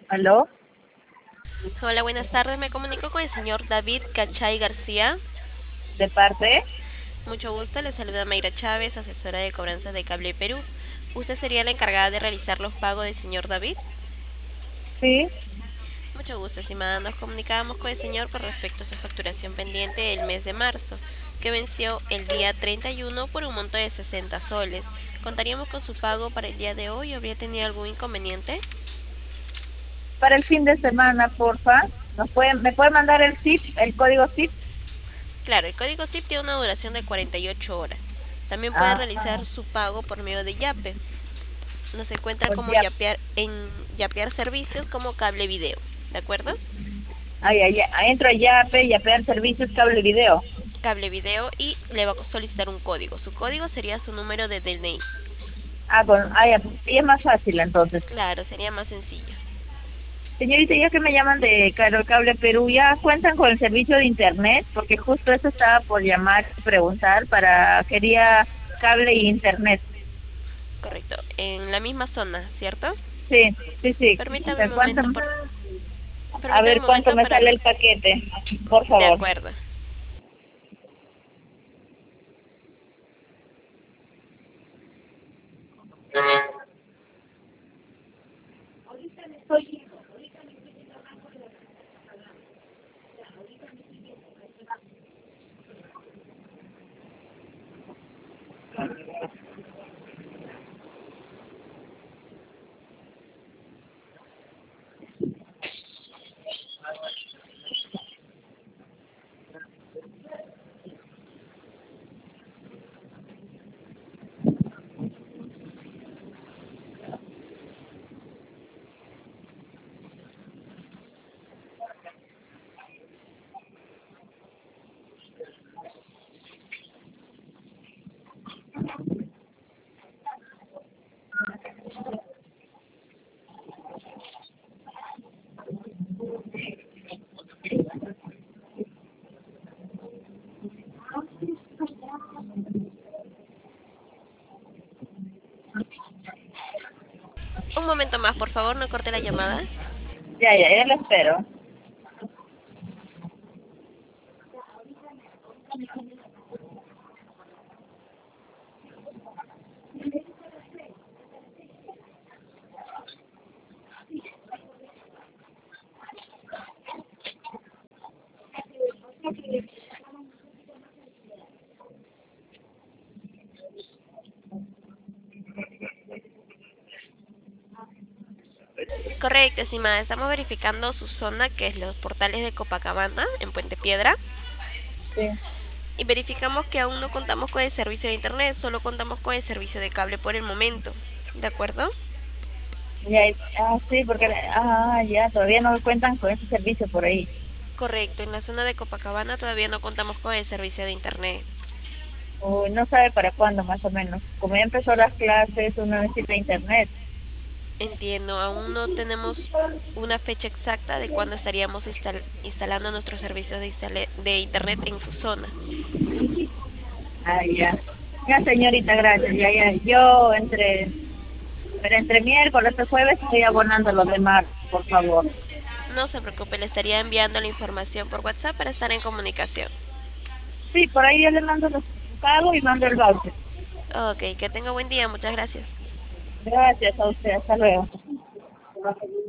¿Aló? Hola, buenas tardes. Me comunico con el señor David Cachay García. ¿De parte? Mucho gusto. Le saluda Mayra Chávez, asesora de cobranzas de Cable Perú. ¿Usted sería la encargada de realizar los pagos del señor David? Sí. Mucho gusto, estimada. Nos comunicábamos con el señor con respecto a su facturación pendiente del mes de marzo, que venció el día 31 por un monto de 60 soles. ¿Contaríamos con su pago para el día de hoy? ¿Habría tenido algún inconveniente? Para el fin de semana, porfa. ¿Me puede mandar el zip, el código zip? Claro, el código SIP tiene una duración de 48 horas. También puede Ah, realizar su pago por medio de Yape. Nos encuentra pues como ya. Yapear en Yapear servicios como cable video, ¿de acuerdo? Ay, ay, ay, entro a Yape, Yapear servicios, cable video. Cable video y le va a solicitar un código. Su código sería su número de DNI. Y es más fácil entonces. Claro, sería más sencillo. Señorita, ya que me llaman de Claro Cable Perú, ¿ya cuentan con el servicio de internet? Porque justo eso estaba por llamar y preguntar quería cable y internet. Correcto. En la misma zona, ¿cierto? Sí, sí, sí. Permítame un ¿De cuánto? momento, A permítame ver un cuánto momento me para sale el paquete, por de favor. acuerdo. Un momento más, por favor, no corte la llamada. Ya lo espero. Correcto, estimada. Estamos verificando su zona, que es los portales de Copacabana, en Puente Piedra. Sí. Y verificamos que aún no contamos con el servicio de internet, solo contamos con el servicio de cable por el momento. ¿De acuerdo? Sí, porque ya todavía no cuentan con ese servicio por ahí. Correcto, en la zona de Copacabana todavía no contamos con el servicio de internet. Uy, no sabe para cuándo más o menos. Como ya empezó las clases, uno necesita internet. Entiendo, aún no tenemos una fecha exacta de cuándo estaríamos instalando nuestros servicios de internet en su zona. Ya. Ya, señorita, gracias. Ya. Yo pero entre miércoles y jueves estoy abonando los demás, por favor. No se preocupe, le estaría enviando la información por WhatsApp para estar en comunicación. Sí, por ahí yo le mando los pagos y mando el voucher. Ok, que tenga buen día, muchas gracias. Gracias a usted. Hasta luego.